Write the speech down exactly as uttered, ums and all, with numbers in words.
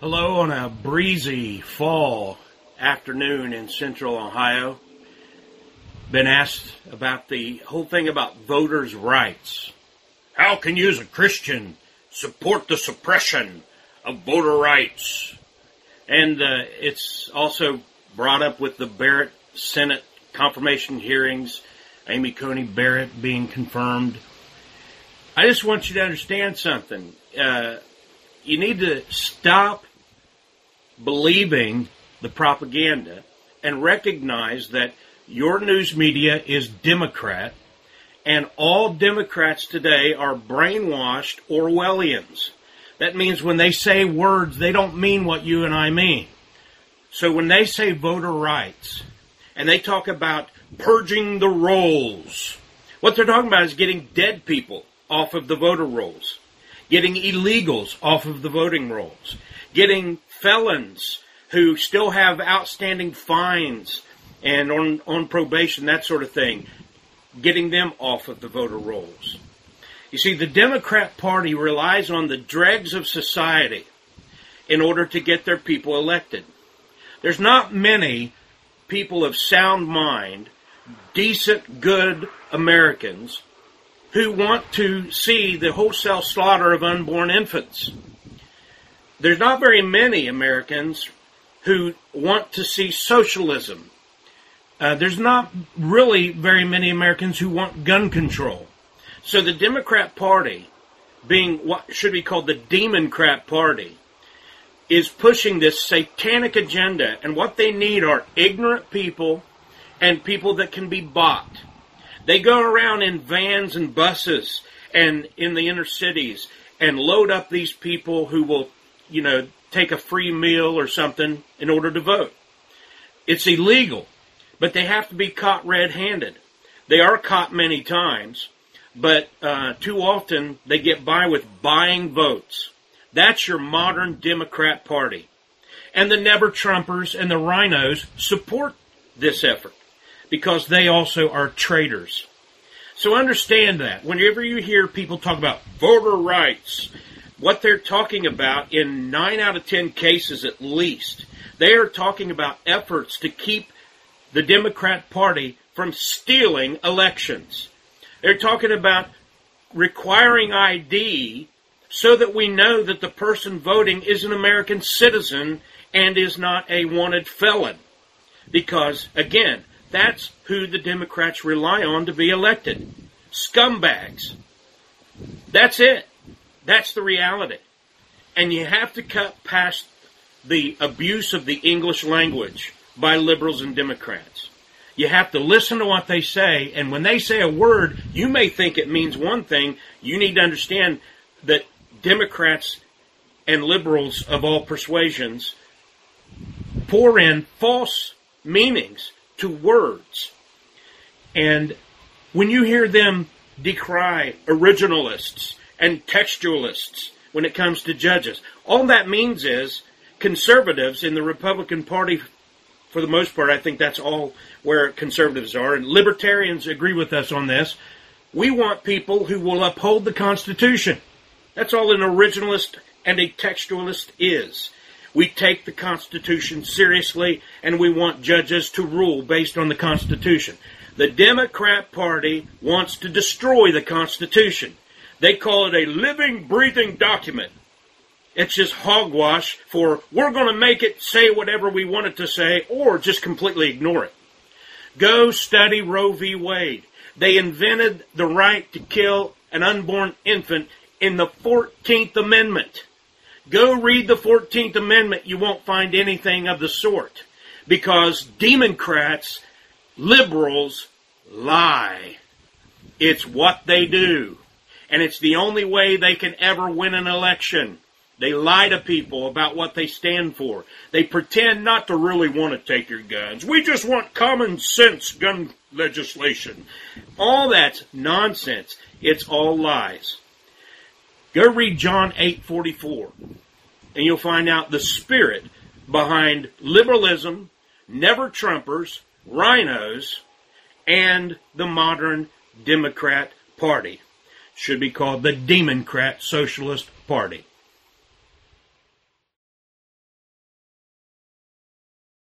Hello on a breezy fall afternoon in central Ohio. Been asked about the whole thing about voters' rights. How can you as a Christian support the suppression of voter rights? And uh, it's also brought up with the Barrett Senate confirmation hearings, Amy Coney Barrett being confirmed. I just want you to understand something. Uh, you need to stop believing the propaganda and recognize that your news media is Democrat, and all Democrats today are brainwashed Orwellians. That means when they say words, they don't mean what you and I mean. So when they say voter rights, and they talk about purging the rolls, what they're talking about is getting dead people off of the voter rolls, getting illegals off of the voting rolls, getting felons who still have outstanding fines and on, on probation, that sort of thing, getting them off of the voter rolls. You see, the Democrat Party relies on the dregs of society in order to get their people elected. There's not many people of sound mind, decent, good Americans who want to see the wholesale slaughter of unborn infants. There's not very many Americans who want to see socialism. Uh, there's not really very many Americans who want gun control. So the Democrat Party, being what should be called the Democrat Party, is pushing this satanic agenda, and what they need are ignorant people and people that can be bought. They go around in vans and buses and in the inner cities and load up these people who will, you know, take a free meal or something in order to vote. It's illegal, but they have to be caught red-handed. They are caught many times, but uh, too often they get by with buying votes. That's your modern Democrat Party. And the never-Trumpers and the rhinos support this effort because they also are traitors. So understand that. Whenever you hear people talk about voter rights, what they're talking about in nine out of ten cases at least, they are talking about efforts to keep the Democrat Party from stealing elections. They're talking about requiring I D so that we know that the person voting is an American citizen and is not a wanted felon. Because, again, that's who the Democrats rely on to be elected. Scumbags. That's it. That's the reality. And you have to cut past the abuse of the English language by liberals and Democrats. You have to listen to what they say, and when they say a word, you may think it means one thing. You need to understand that Democrats and liberals of all persuasions pour in false meanings to words. And when you hear them decry originalists and textualists when it comes to judges, all that means is conservatives in the Republican Party, for the most part, I think that's all where conservatives are, and libertarians agree with us on this. We want people who will uphold the Constitution. That's all an originalist and a textualist is. We take the Constitution seriously, and we want judges to rule based on the Constitution. The Democrat Party wants to destroy the Constitution. They call it a living, breathing document. It's just hogwash for we're going to make it say whatever we want it to say or just completely ignore it. Go study Roe v. Wade. They invented the right to kill an unborn infant in the fourteenth Amendment. Go read the fourteenth Amendment. You won't find anything of the sort because Democrats, liberals, lie. It's what they do. And it's the only way they can ever win an election. They lie to people about what they stand for. They pretend not to really want to take your guns. We just want common sense gun legislation. All that's nonsense. It's all lies. Go read John eight forty-four, and you'll find out the spirit behind liberalism, never-Trumpers, rhinos, and the modern Democrat Party. Should be called the Democrat Socialist Party.